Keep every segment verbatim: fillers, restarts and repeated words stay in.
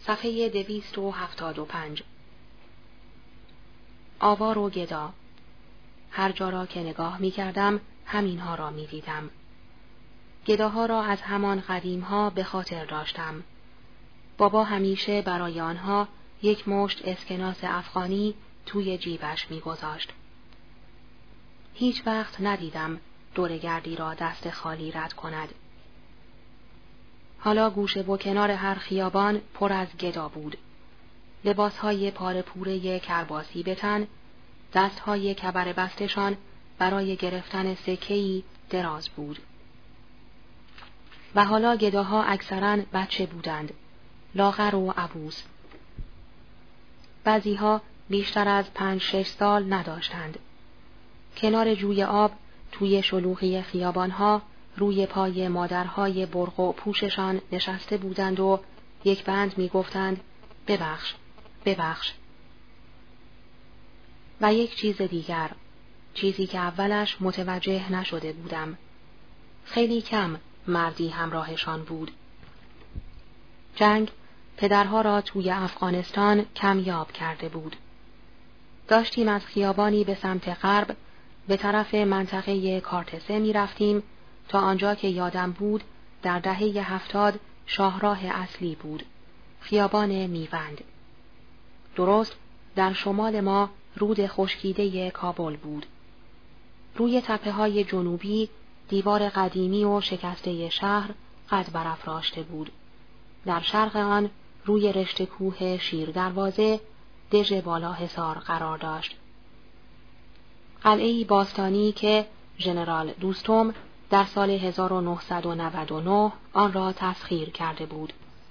صفحه دویست و هفتاد و پنج. آوار و گدا. هر جا را که نگاه می کردم همینها را می دیدم. گداها را از همان قدیمها به خاطر داشتم. بابا همیشه برای آنها یک مشت اسکناس افغانی توی جیبش می گذاشت. هیچ وقت ندیدم دورگردی را دست خالی رد کند. حالا گوشه و کنار هر خیابان پر از گدا بود. لباسهای پاره پوره کرباسی به تن، دستهای کبر بستشان برای گرفتن سکه‌ای دراز بود. و حالا گداها اکثراً بچه بودند، لاغر و عبوس. بعضیها بیشتر از پنج شش سال نداشتند. کنار جوی آب، توی شلوغی خیابانها، روی پای مادرهای برق و پوششان نشسته بودند و یک بند می گفتند ببخش، ببخش. و یک چیز دیگر، چیزی که اولش متوجه نشده بودم. خیلی کم مردی همراهشان بود. جنگ پدرها را توی افغانستان کمیاب کرده بود. داشتیم از خیابانی به سمت غرب به طرف منطقه کارتسه می رفتیم تا آنجا که یادم بود در دهه هفتاد شاهراه اصلی بود، خیابان میوند. درست در شمال ما رود خشکیده کابل بود. روی تپه‌های جنوبی دیوار قدیمی و شکسته شهر قد برافراشته بود. در شرق آن روی رشته کوه شیر دروازه دژ بالا حصار قرار داشت. قلعه‌ای باستانی که ژنرال دوستم در سال هزار و نهصد و نود و نه آن را تسخیر کرده بود.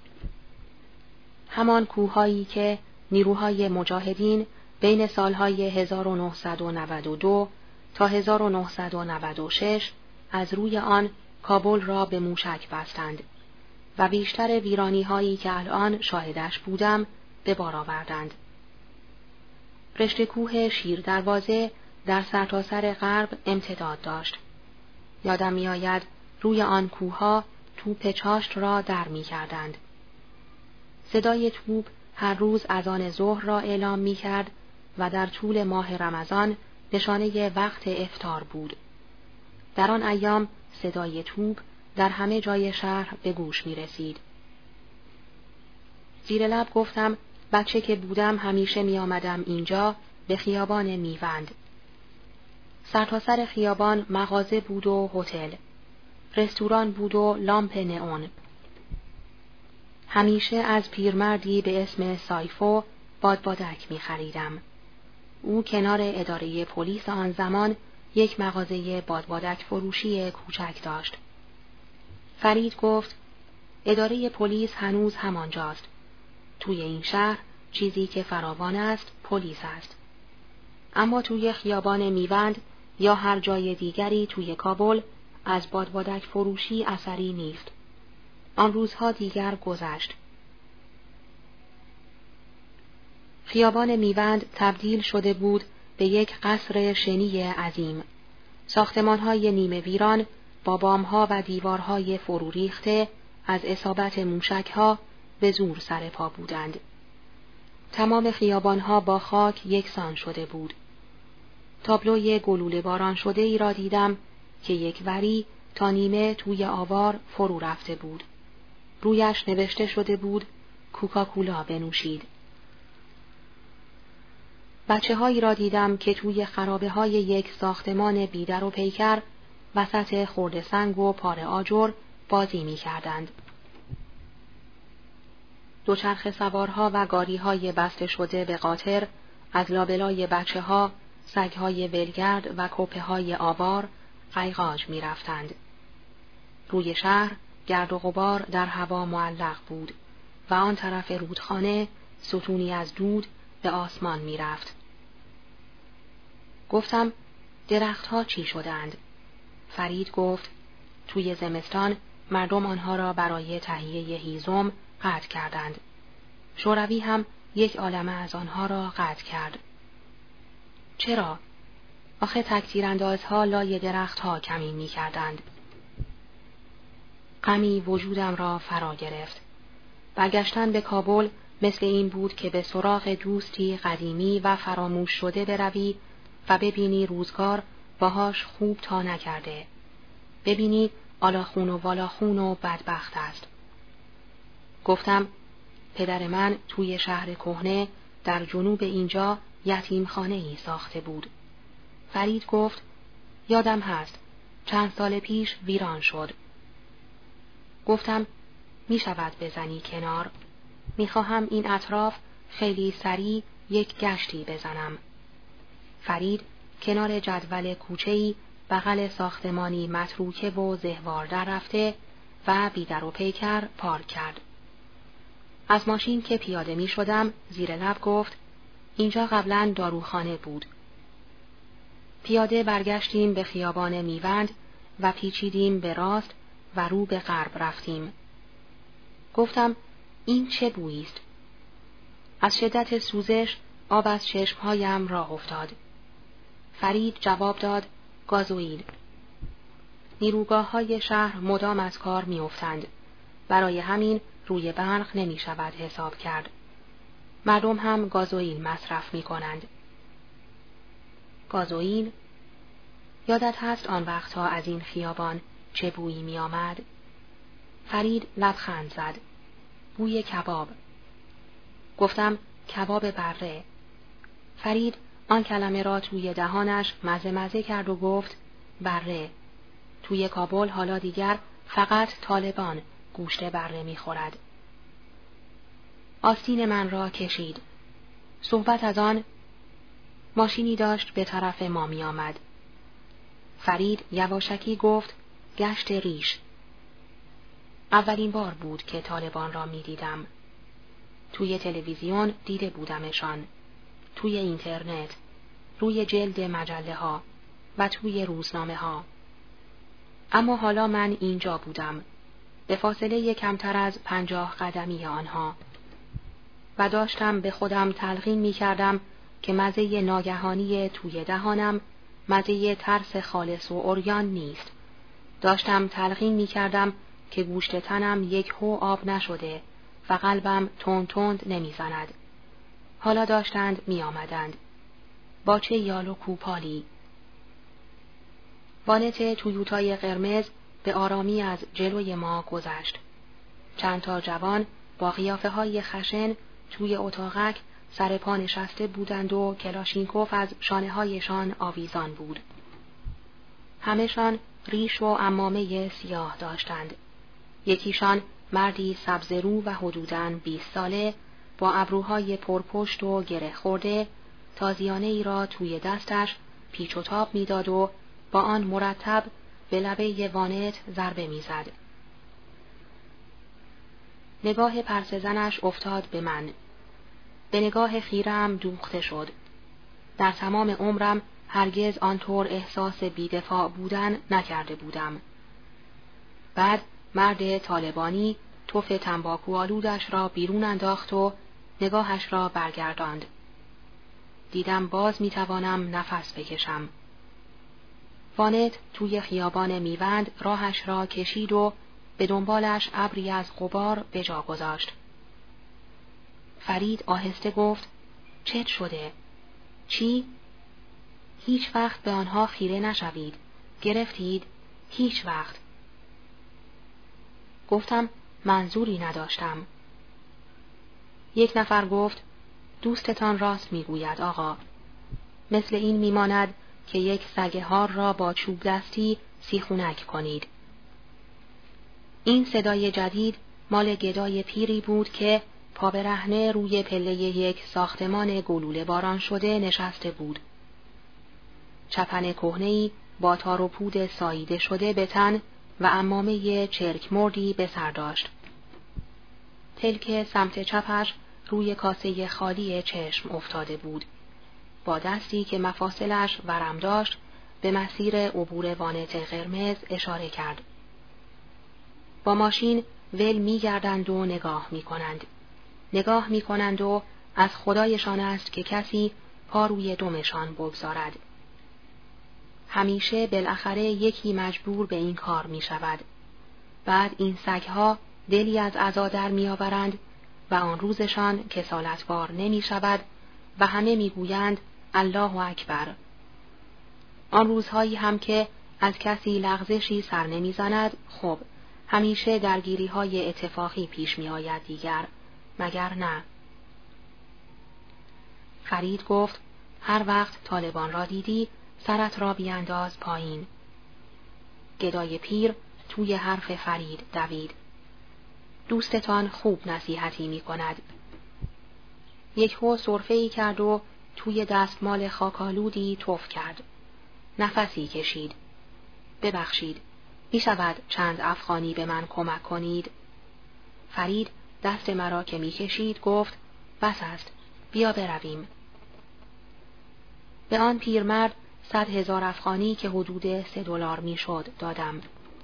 همان کوه‌هایی که نیروهای مجاهدین بین سالهای هزار و نهصد و نود و دو تا هزار و نهصد و نود و شش از روی آن کابل را به موشک بستند و بیشتر ویرانی‌هایی که الان شاهدش بودم به بار آوردند. رشته کوه شیر دروازه در سرتاسر غرب امتداد داشت. یادم می‌آید روی آن کوه‌ها توپ چاشت را در می‌کردند. صدای توپ هر روز اذان ظهر را اعلام می‌کرد و در طول ماه رمضان نشانه وقت افطار بود. در آن ایام صدای توپ در همه جای شهر به گوش می‌رسید. زیر لب گفتم بچه که بودم همیشه می‌آمدم اینجا به خیابان میوند. سرتاسر خیابان مغازه بود و هتل، رستوران بود و لامپ نئون. همیشه از پیرمردی به اسم سایفو بادبادک می خریدم. او کنار اداره پلیس آن زمان یک مغازه بادبادک فروشی کوچک داشت. فرید گفت اداره پلیس هنوز همانجاست. توی این شهر چیزی که فراوان است پلیس است. اما توی خیابان میوند یا هر جای دیگری توی کابل از بادبادک فروشی اثری نیست. آن روزها دیگر گذشت. خیابان میوند تبدیل شده بود به یک قصر شنی عظیم. ساختمان‌های نیمه ویران با بام‌ها و دیوارهای فرو ریخته از اصابت موشک‌ها به زور سر پا بودند. تمام خیابان‌ها با خاک یکسان شده بود. تابلوی گلوله باران شده ای را دیدم که یک وری تا نیمه توی آوار فرو رفته بود. رویش نوشته شده بود کوکاکولا بنوشید. بچه هایی را دیدم که توی خرابه های یک ساختمان بیدر و پیکر وسط خرده سنگ و پاره آجر بازی می کردند. دوچرخه سوارها و گاری های بسته شده به قاطر از لابلای بچه ها، سگ های ولگرد و کپه های آوار قیقاج می رفتند. روی شهر گرد و غبار در هوا معلق بود و آن طرف رودخانه ستونی از دود به آسمان می رفت. گفتم درختها چی شدند؟ فرید گفت توی زمستان مردم آنها را برای تهیه هیزم قطع کردند. شوروی هم یک عالمه از آنها را قطع کرد. چرا؟ آخه تکتیراندازها لای درختها کمین می کردند. غمی وجودم را فرا گرفت. برگشتن به کابل مثل این بود که به سراغ دوستی قدیمی و فراموش شده بروی و ببینی روزگار باهاش خوب تا نکرده. ببینی آلاخون و والاخون و بدبخت است. گفتم پدر من توی شهر کهنه در جنوب اینجا یتیمخانه ای ساخته بود. فرید گفت یادم هست چند سال پیش ویران شد. گفتم می شود بزنی کنار؟ می خواهم این اطراف خیلی سریع یک گشتی بزنم. فرید کنار جدول کوچه‌ای بغل ساختمانی متروکه و زهوار در رفته و بیدر و پیکر پارک کرد. از ماشین که پیاده می شدم زیر لب گفت اینجا قبلا داروخانه بود. پیاده برگشتیم به خیابان میوند و پیچیدیم به راست و رو به غرب رفتیم. گفتم این چه بویی است؟ از شدت سوزش آب از چشمهایم راه افتاد. فرید جواب داد گازوئیل. نیروگاه‌های شهر مدام از کار می‌افتند. برای همین روی برق نمی شود حساب کرد. مردم هم گازوئیل مصرف می کنند. گازوئیل؟ یادت هست آن وقتها از این خیابان چه بویی می آمد؟ فرید لبخند زد. بوی کباب. گفتم کباب بره. فرید آن کلمه را توی دهانش مزه مزه کرد و گفت بره. توی کابل حالا دیگر فقط طالبان گوشت بره می خورد. آستین من را کشید. صحبت از آن ماشینی داشت به طرف ما می آمد. فرید یواشکی گفت گشت ریش. اولین بار بود که طالبان را می دیدم. توی تلویزیون دیده بودمشان. توی اینترنت، روی جلد مجله ها و توی روزنامه ها. اما حالا من اینجا بودم. به فاصله کمتر از پنجاه قدمی آنها و داشتم به خودم تلقین می کردم که مزه ناگهانی توی دهانم مزه ترس خالص و عریان نیست. داشتم تلقین می کردم که گوشت تنم یک هو آب نشده و قلبم تند تند نمی زند. حالا داشتند می آمدند. با چه یال و کوپالی. وانت تویوتای قرمز به آرامی از جلوی ما گذشت. چند تا جوان با قیافه های خشن توی اتاقک سر پا نشسته بودند و کلاشینکوف از شانه هایشان آویزان بود. همه‌شان ریش و عمامه سیاه داشتند. یکیشان مردی سبزرو و حدوداً بیست ساله با ابروهای پرپشت و گره خورده تازیانه ای را توی دستش پیچ و تاب می‌داد و با آن مرتب به لبه وانت ضربه می‌زد. نگاه پرسه زنش افتاد به من. به نگاه خیرم دوخته شد. در تمام عمرم هرگز آنطور احساس بی‌دفاع بودن نکرده بودم. بعد مرد طالبانی تف تنباکو آلودش را بیرون انداخت و نگاهش را برگرداند. دیدم باز میتوانم نفس بکشم. وانت توی خیابان میوند راهش را کشید و به دنبالش ابری از غبار به جا گذاشت. فرید آهسته گفت چت شده؟ چی؟ هیچ وقت به آنها خیره نشوید. گرفتید؟ هیچ وقت. گفتم منظوری نداشتم. یک نفر گفت دوستتان راست میگوید آقا. مثل این میماند که یک سگ هار را با چوب دستی سیخونک کنید. این صدای جدید مال گدای پیری بود که پا برهنه روی پله یک ساختمان گلوله باران شده نشسته بود. چپن کهنه‌ای با تار و پود ساییده شده به تن و عمامه چرک مردی به سر داشت. تلک سمت چپش روی کاسه خالی چشم افتاده بود. با دستی که مفاصلش ورم داشت به مسیر عبور وانت قرمز اشاره کرد. با ماشین ول می گردند و نگاه می کنند. نگاه می کنند و از خدایشان است که کسی پا روی دمشان بگذارد. همیشه بالاخره یکی مجبور به این کار می شود. بعد این سگها دلی از عزا در می آورند و آن روزشان کسالتبار نمی شود و همه می گویند الله اکبر. آن روزهایی هم که از کسی لغزشی سر نمی زند، خب همیشه درگیری های اتفاقی پیش می آید دیگر، مگر نه؟ فرید گفت هر وقت طالبان را دیدی سرت را بیانداز پایین. گدای پیر توی حرف فرید دوید. دوستتان خوب نصیحتی می کند. یک هو سرفه‌ای کرد و توی دستمال خاکالودی تف کرد. نفسی کشید. ببخشید، می شود چند افغانی به من کمک کنید؟ فرید دست مرا که می کشید گفت بس است، بیا برویم. به آن پیرمرد صد هزار افغانی که حدود سه دلار می شد دادم.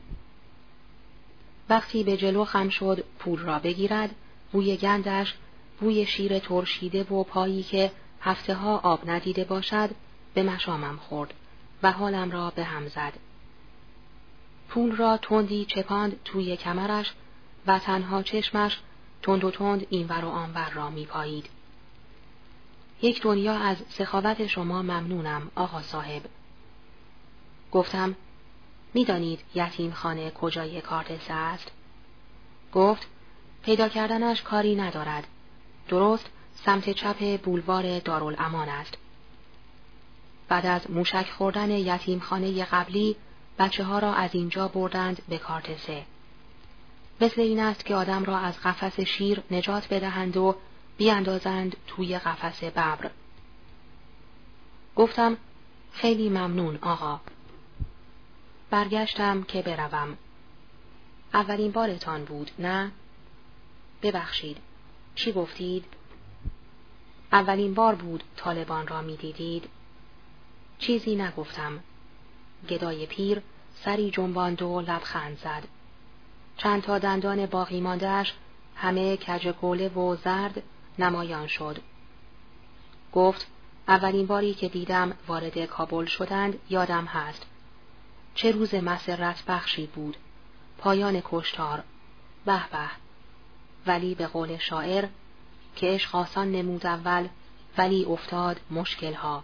وقتی به جلو خم شد پول را بگیرد، بوی گندش، بوی شیر ترشیده و پایی که هفته ها آب ندیده باشد به مشامم خورد و حالم را به هم زد. پول را تندی چپاند توی کمرش و تنها چشمش تند و تند اینور و آنور را می پایید. یک دنیا از سخاوت شما ممنونم آقا صاحب. گفتم می دانید یتیم خانه کجای کارتسه است؟ گفت پیدا کردنش کاری ندارد. درست سمت چپ بولوار دارالامان است. بعد از موشک خوردن یتیم خانه قبلی بچه ها را از اینجا بردند به کارتسه. مثل این است که آدم را از قفس شیر نجات بدهند و بیاندازند توی قفس ببر. گفتم خیلی ممنون آقا. برگشتم که بروم. اولین بارتان بود نه؟ ببخشید، چی گفتید؟ اولین بار بود طالبان را می دیدید؟ چیزی نگفتم. گدای پیر سری جنباند و لبخند زد. چند تا دندان باقی مانده‌اش همه کج کوله و زرد نمایان شد. گفت اولین باری که دیدم وارد کابل شدند یادم هست. چه روز مسرت بخشی بود. پایان کشتار. به به. ولی به قول شاعر که عشق آسان نمود اول ولی افتاد مشکل ها.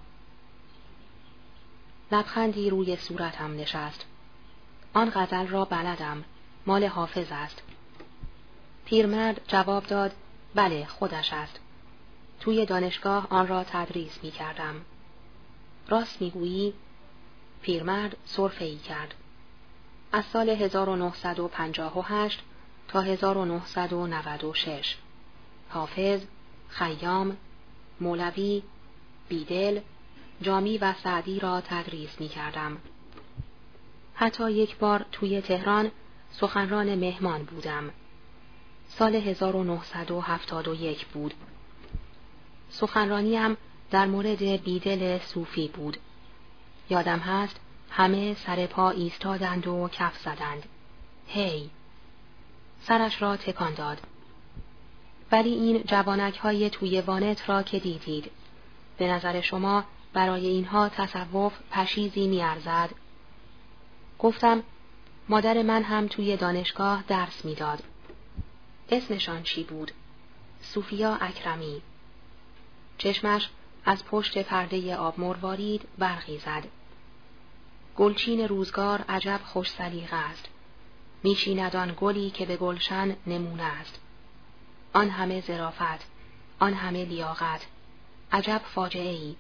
لبخندی روی صورتم نشست. آن غزل را بلدم، مال حافظ است. پیرمرد جواب داد بله خودش است. توی دانشگاه آن را تدریس می کردم. راست می گویی؟ پیرمرد سرفه‌ای کرد. از سال هزار و نهصد و پنجاه و هشت تا هزار و نهصد و نود و شش حافظ، خیام، مولوی، بیدل، جامی و سعدی را تدریس می کردم. حتی یک بار توی تهران سخنران مهمان بودم. سال هزار و نهصد و هفتاد و یک بود. سخنرانیم در مورد بیدل صوفی بود. یادم هست همه سر پا ایستادند و کف زدند. هی! سرش را تکان داد. ولی این جوانک های توی وانت را که دیدید، به نظر شما برای اینها تصوف پشیزی می ارزد؟ گفتم مادر من هم توی دانشگاه درس می داد. اسمشان چی بود؟ صوفیا اکرمی. چشمش از پشت پرده آب مروارید برقی زد. گلچین روزگار عجب خوش سلیقه است. میشیند آن گلی که به گلشن نمونه است. آن همه ظرافت، آن همه لیاقت، عجب فاجعه ای.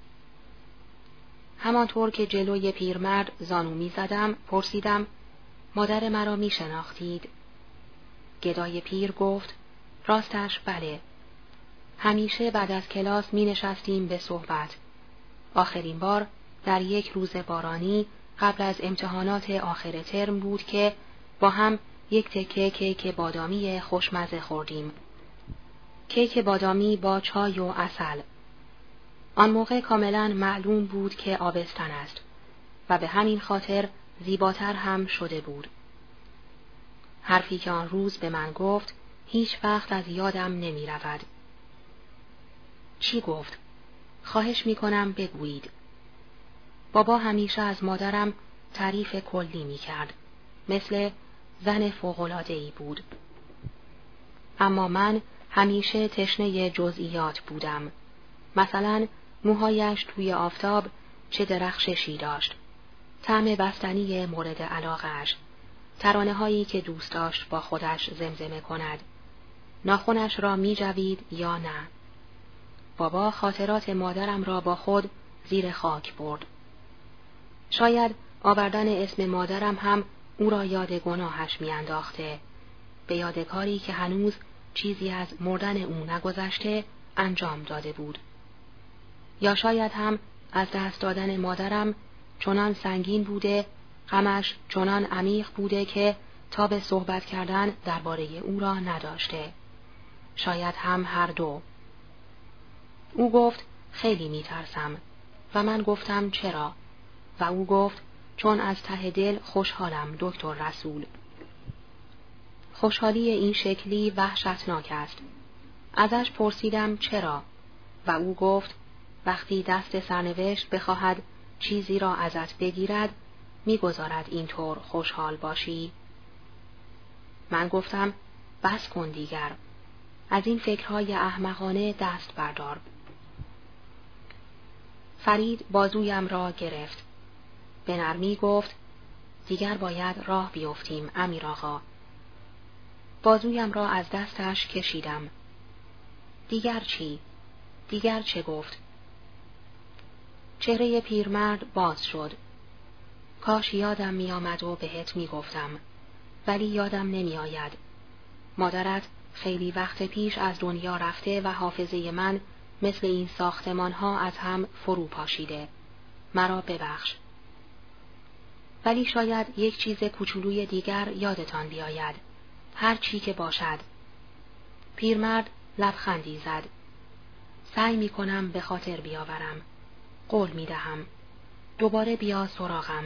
همانطور که جلوی پیرمرد زانو می زدم پرسیدم مادر مرا می شناختید؟ گدای پیر گفت راستش بله. همیشه بعد از کلاس می نشستیم به صحبت. آخرین بار در یک روز بارانی قبل از امتحانات آخر ترم بود که با هم یک تکه کیک بادامی خوشمزه خوردیم. کیک بادامی با چای و عسل. آن موقع کاملا معلوم بود که آبستن است و به همین خاطر زیباتر هم شده بود. حرفی که آن روز به من گفت هیچ وقت از یادم نمی رود. چی گفت؟ خواهش می کنم بگویید. بابا همیشه از مادرم تعریف کلی می کرد. مثل زن فوق‌العاده‌ای بود. اما من همیشه تشنه جزئیات بودم. مثلا موهایش توی آفتاب چه درخششی داشت، طعم بستنی مورد علاقه‌اش، ترانه هایی که دوست داشت با خودش زمزمه کند، ناخنش را می جوید یا نه. بابا خاطرات مادرم را با خود زیر خاک برد. شاید آوردن اسم مادرم هم او را یاد گناهش می انداخته، به یاد کاری که هنوز چیزی از مردن او نگذشته انجام داده بود. یا شاید هم از دست دادن مادرم چنان سنگین بوده، غمش چنان عمیق بوده که تا به صحبت کردن درباره او را نداشته. شاید هم هر دو. او گفت خیلی میترسم و من گفتم چرا؟ و او گفت چون از ته دل خوشحالم دکتر رسول. خوشحالی این شکلی وحشتناک است. ازش پرسیدم چرا؟ و او گفت وقتی دست سرنوشت بخواهد چیزی را ازت بگیرد میگذارد اینطور خوشحال باشی. من گفتم بس کن دیگر، از این فکرهای احمقانه دست بردار. فرید بازویم را گرفت. به نرمی گفت دیگر باید راه بیفتیم امیر آقا. بازویم را از دستش کشیدم. دیگر چی؟ دیگر چه گفت؟ چهره پیرمرد باز شد. کاش یادم می آمد و بهت می گفتم، ولی یادم نمی آید. مادرت خیلی وقت پیش از دنیا رفته و حافظه من مثل این ساختمان ها از هم فرو پاشیده. مرا ببخش. ولی شاید یک چیز کوچولوی دیگر یادتان بیاید. هر چی که باشد. پیرمرد لبخندی زد. سعی می کنم به خاطر بیاورم. قول می دهم. دوباره بیا سراغم.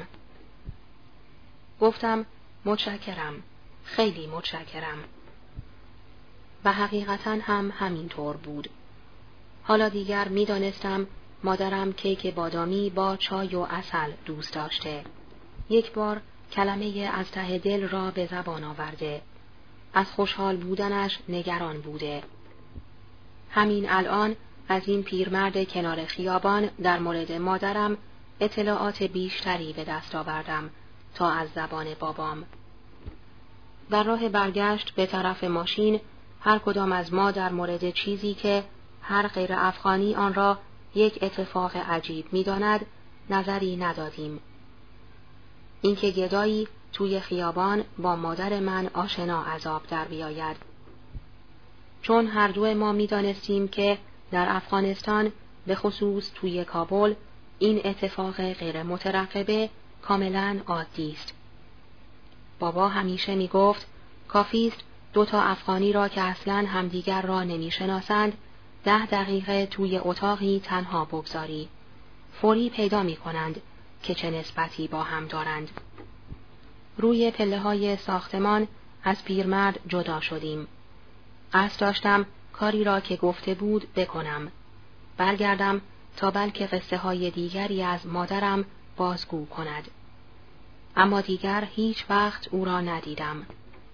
گفتم متشکرم. خیلی متشکرم. و حقیقتاً هم همینطور بود. حالا دیگر می دانستم مادرم کیک بادامی با چای و عسل دوست داشته. یک بار کلمه از ته دل را به زبان آورده. از خوشحال بودنش نگران بوده. همین الان از این پیرمرد کنار خیابان در مورد مادرم اطلاعات بیشتری به دست آوردم تا از زبان بابام. در راه برگشت به طرف ماشین هر کدام از ما در مورد چیزی که هر غیر افغانی آن را یک اتفاق عجیب می داند نظری ندادیم. اینکه گدایی توی خیابان با مادر من آشنا عذاب در بیاید. چون هر دو ما می دانستیم که در افغانستان به خصوص توی کابل این اتفاق غیر مترقبه کاملا عادی است. بابا همیشه می گفت کافی است دو تا افغانی را که اصلاً همدیگر را نمی شناسند ده دقیقه توی اتاقی تنها بگذاری. فوری پیدا می کنند که چه نسبتی با هم دارند. روی پله های ساختمان از پیرمرد جدا شدیم. قصد داشتم کاری را که گفته بود بکنم. برگردم تا بلکه قصه های دیگری از مادرم بازگو کند. اما دیگر هیچ وقت او را ندیدم.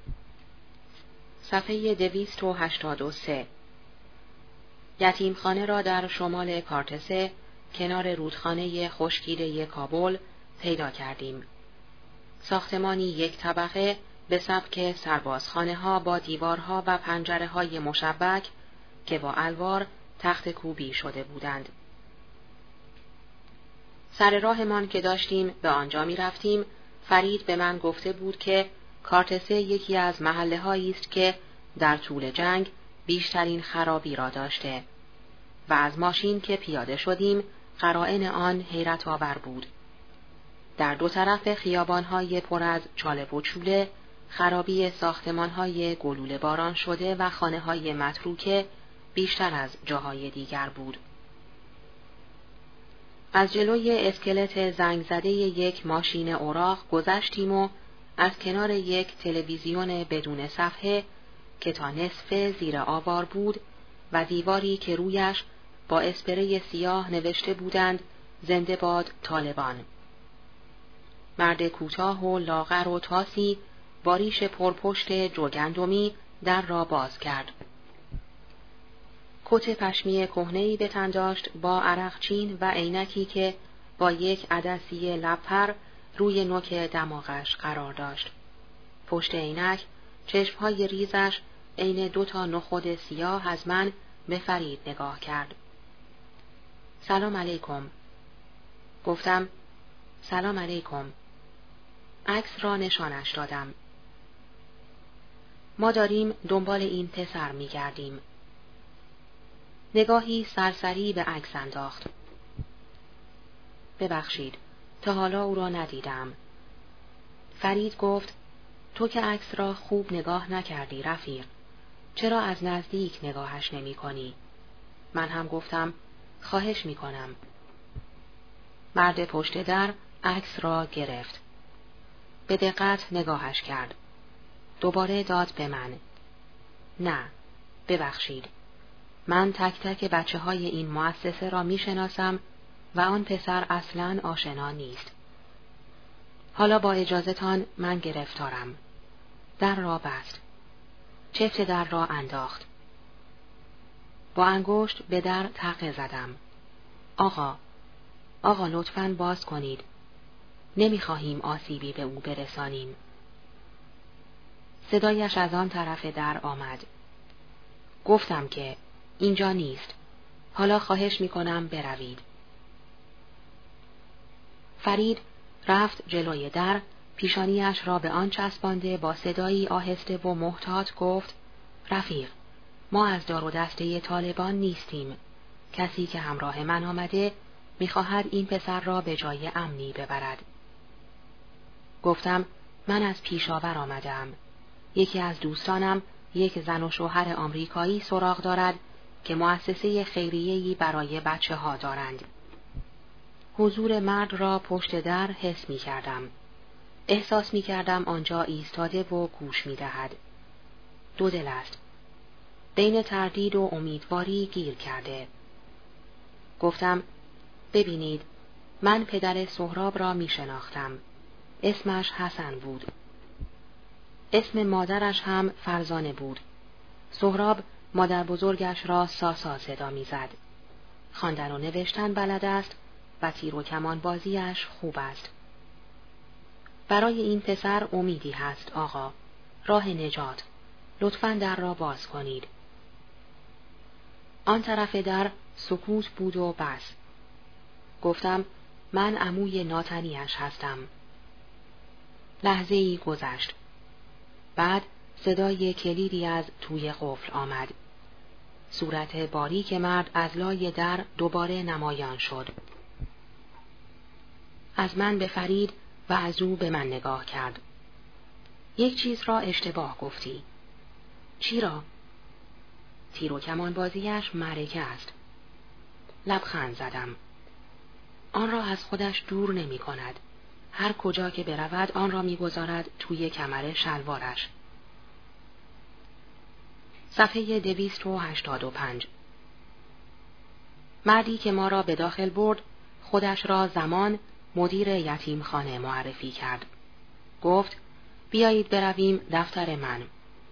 صفحه دویست و هشتاد و سه. یتیمخانه را در شمال کارتسه کنار رودخانه خشکیده کابل پیدا کردیم. ساختمانی یک طبقه به سبک سربازخانه ها با دیوارها و پنجره های مشبک که با الوار تخت کوبی شده بودند. سر راهمان که داشتیم به آنجا می رفتیم، فرید به من گفته بود که کارتسه یکی از محله هایی است که در طول جنگ بیشترین خرابی را داشته و از ماشین که پیاده شدیم قرائن آن حیرت آور بود. در دو طرف خیابان‌های پر از چاله و چوله، خرابی ساختمان‌های گلوله باران شده و خانه‌های متروکه بیشتر از جاهای دیگر بود. از جلوی اسکلت زنگ زده یک ماشین اوراق گذشتیم و از کنار یک تلویزیون بدون صفحه که تا نصف زیر آوار بود و دیواری که رویش با اسپری سیاه نوشته بودند زنده باد طالبان. مرد کوتاه و لاغر و تاسی با ریش پرپشت جوگندمی در را باز کرد. کت پشمی کهنه‌ای به تن داشت با عرقچین و عینکی که با یک عدسی لب‌پر روی نوک دماغش قرار داشت. پشت عینک چشمهای ریزش عین دو تا نخود سیاه از من به فرید نگاه کرد. سلام علیکم. گفتم سلام علیکم. عکس را نشانش دادم. ما داریم دنبال این پسر می گردیم. نگاهی سرسری به عکس انداخت. ببخشید، تا حالا او را ندیدم. فرید گفت تو که عکس را خوب نگاه نکردی رفیق. چرا از نزدیک نگاهش نمی کنی؟ من هم گفتم خواهش می کنم. مرد پشت در عکس را گرفت. به دقت نگاهش کرد. دوباره داد به من. نه، ببخشید. من تک تک بچه های این مؤسسه را می شناسم و آن پسر اصلاً آشنا نیست. حالا با اجازهتان من گرفتارم. در را بست. چفت در را انداخت. با انگشت به در تقه زدم. آقا، آقا لطفاً باز کنید. نمیخواهیم آسیبی به او برسانیم. صدایش از آن طرف در آمد. گفتم که اینجا نیست. حالا خواهش میکنم بروید. فرید رفت جلوی در، پیشانیش را به آن چسبانده با صدایی آهسته و محتاط گفت رفیق، ما از دار و دسته طالبان نیستیم. کسی که همراه من آمده میخواهد این پسر را به جای امنی ببرد. گفتم من از پیشاور آمدم. یکی از دوستانم یک زن و شوهر آمریکایی سراغ دارد که مؤسسه خیریه‌ای برای بچه ها دارند. حضور مرد را پشت در حس می کردم. احساس می کردم آنجا ایستاده و گوش می دهد. دو دل است. بین تردید و امیدواری گیر کرده. گفتم ببینید، من پدر سهراب را می شناختم. اسمش حسن بود. اسم مادرش هم فرزانه بود. سهراب مادر بزرگش را ساسا صدا می زد. خواندن و نوشتن بلد است و تیر و کمان بازیش خوب است. برای این پسر امیدی هست آقا. راه نجات. لطفاً در را باز کنید. آن طرف در سکوت بود و بس. گفتم من عموی ناتنیش هستم. لحظه‌ای گذشت. بعد صدای کلیدی از توی قفل آمد. صورت باریک مرد از لای در دوباره نمایان شد. از من به فرید و از او به من نگاه کرد. یک چیز را اشتباه گفتی. چی را؟ تیر و کمان بازیش معرکه است. لبخند زدم. آن را از خودش دور نمی کند. هر کجا که برود آن را می گذارد توی کمر شلوارش. صفحه دویست و هشتاد و پنج. مردی که ما را به داخل برد خودش را زمان مدیر یتیمخانه معرفی کرد. گفت بیایید برویم دفتر من.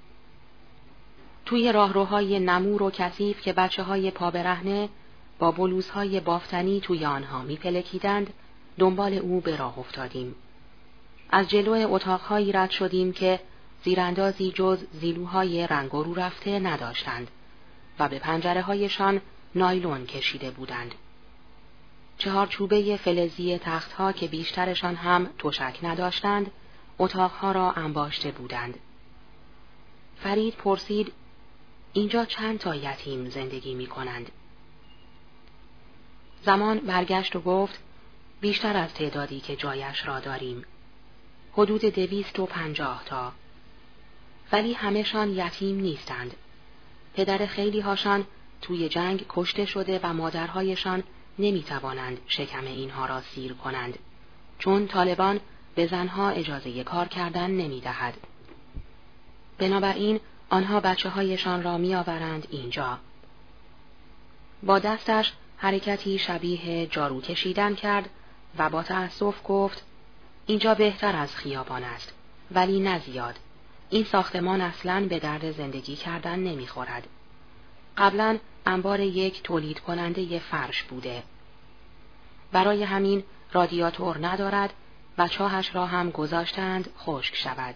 توی راهروهای نمور و کثیف که بچه های پا برهنه با بلوزهای بافتنی توی آنها می پلکیدند دنبال او به راه افتادیم. از جلو اتاقهایی رد شدیم که زیراندازی جز زیلوهای رنگ و رو رفته نداشتند و به پنجره هایشان نایلون کشیده بودند. چهارچوبه فلزی تختها که بیشترشان هم تشک نداشتند اتاقها را انباشته بودند. فرید پرسید اینجا چند تا یتیم زندگی می کنند؟ زمان برگشت و گفت بیشتر از تعدادی که جایش را داریم. حدود دویست و پنجاه تا. ولی همه‌شان یتیم نیستند. پدر خیلی هاشان توی جنگ کشته شده و مادرهایشان نمی توانند شکم اینها را سیر کنند، چون طالبان به زنها اجازه کار کردن نمی دهد. بنابراین آنها بچه هایشان را می آورند اینجا. با دستش حرکتی شبیه جارو کشیدن کرد و با تأسف گفت اینجا بهتر از خیابان است، ولی نه زیاد. این ساختمان اصلاً به درد زندگی کردن نمی خورد. قبلاً انبار یک تولید کننده فرش بوده. برای همین رادیاتور ندارد و چاهش را هم گذاشتند خشک شود.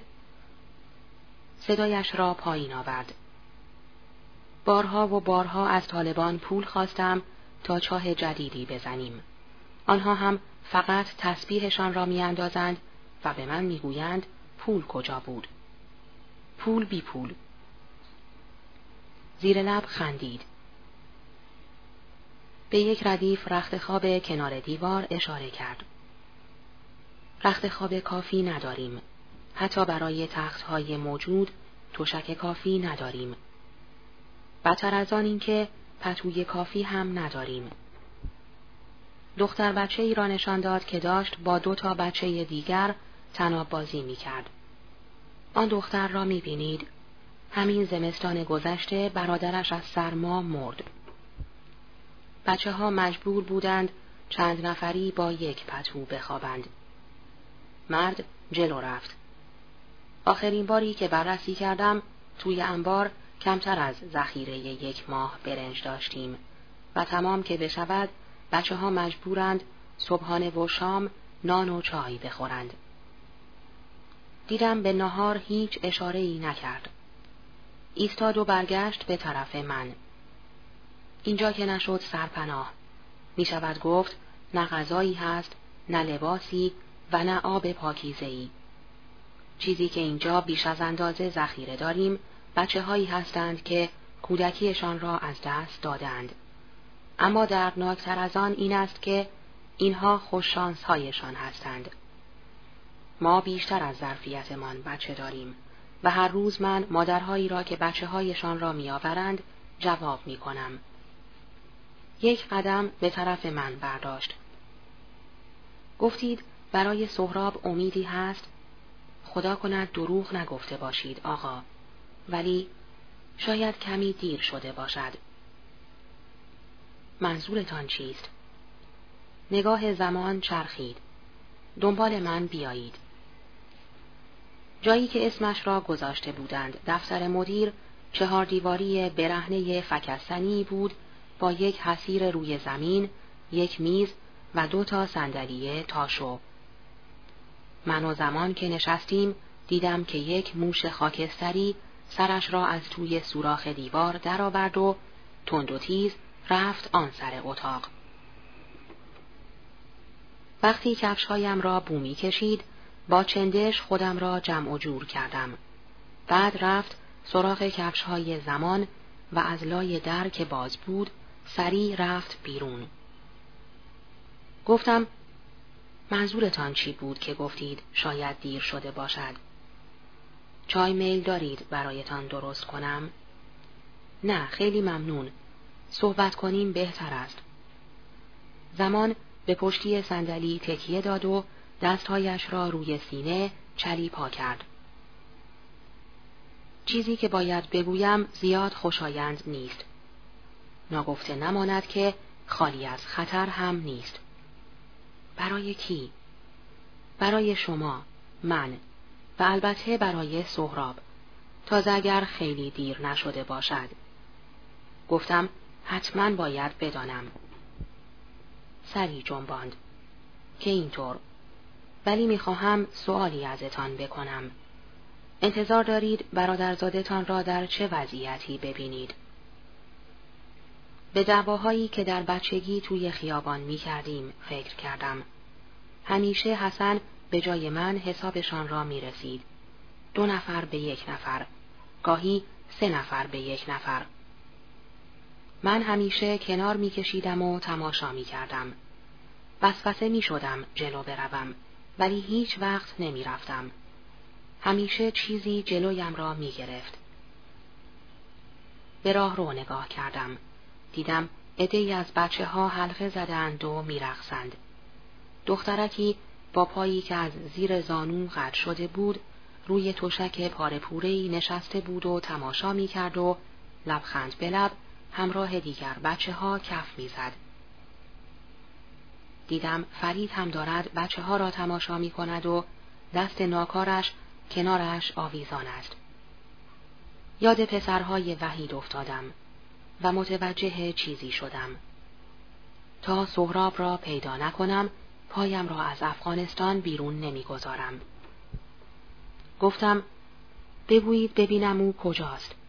صدایش را پایین آورد. بارها و بارها از طالبان پول خواستم تا چاه جدیدی بزنیم. آنها هم فقط تسبیحشان را میاندازند و به من میگویند پول کجا بود؟ پول بی پول. زیر لب خندید. به یک ردیف رخت خواب کنار دیوار اشاره کرد. رخت خواب کافی نداریم. حتی برای تختهای موجود تشک کافی نداریم. بدتر از آن این که پتوی کافی هم نداریم. دختر بچه ای را نشان داد که داشت با دو تا بچه دیگر طناب بازی می کرد. آن دختر را می بینید. همین زمستان گذشته برادرش از سرما مرد. بچه ها مجبور بودند چند نفری با یک پتو بخوابند. مرد جلو رفت. آخرین باری که بررسی کردم توی انبار کمتر از ذخیره یک ماه برنج داشتیم و تمام که بشود بچه ها مجبورند صبحانه و شام نان و چای بخورند. دیدم به نهار هیچ اشاره‌ای نکرد. ایستاد و برگشت به طرف من. اینجا که نشد سرپناه. می شود گفت نه غذایی هست، نه لباسی و نه آب پاکیزه‌ای. چیزی که اینجا بیش از اندازه ذخیره داریم بچه هایی هستند که کودکیشان را از دست دادند. اما دردناکتر از آن این است که اینها خوششانس هایشان هستند. ما بیشتر از ظرفیتمان بچه داریم و هر روز من مادرهایی را که بچه هایشان را می آورند جواب می کنم. یک قدم به طرف من برداشت. گفتید برای سهراب امیدی هست؟ خدا کند دروغ نگفته باشید آقا، ولی شاید کمی دیر شده باشد. منظورتان چیست؟ نگاه زمان چرخید. دنبال من بیایید. جایی که اسمش را گذاشته بودند دفتر مدیر چهار دیواری برهنه فکستنی بود با یک حصیر روی زمین، یک میز و دو تا صندلی تاشو. من و زمان که نشستیم دیدم که یک موش خاکستری سرش را از توی سوراخ دیوار درآورد و تند و تیز رفت آن سر اتاق. وقتی کفشهایم را بومی کشید با چندش خودم را جمع و جور کردم. بعد رفت سراغ کفشهای زمان و از لای در که باز بود سریع رفت بیرون. گفتم منظورتان چی بود که گفتید شاید دیر شده باشد؟ چای میل دارید برایتان درست کنم؟ نه خیلی ممنون. صحبت کنیم بهتر است. زمان به پشتی صندلی تکیه داد و دستهایش را روی سینه چلیپا کرد. چیزی که باید بگویم زیاد خوشایند نیست. ناگفته نماند که خالی از خطر هم نیست. برای کی؟ برای شما، من و البته برای سهراب، تازه اگر خیلی دیر نشده باشد. گفتم حتما باید بدانم. سری جنباند که اینطور، ولی میخواهم سؤالی ازتان بکنم. انتظار دارید برادرزادتان را در چه وضعیتی ببینید؟ به دعواهایی که در بچگی توی خیابان میکردیم فکر کردم. همیشه حسن به جای من حسابشان را میرسید. دو نفر به یک نفر، گاهی سه نفر به یک نفر. من همیشه کنار میکشیدم و تماشا میکردم. وسوسه میشدم جلو بروم، ولی هیچ وقت نمیرفتم. همیشه چیزی جلویم را میگرفت. به راه رو نگاه کردم. دیدم عده‌ای از بچه ها حلقه زدند و میرقصند. دخترکی با پایی که از زیر زانو قطع شده بود روی تشک پاره پوره‌ای نشسته بود و تماشا میکرد و لبخند به لب همراه دیگر بچه ها کف میزد. دیدم فرید هم دارد بچه ها را تماشا می کند و دست ناکارش کنارش آویزان است. یاد پسرهای وحید افتادم. و متوجه چیزی شدم. تا سهراب را پیدا نکنم، پایم را از افغانستان بیرون نمیگذارم. گفتم: بگویید ببینم او کجاست.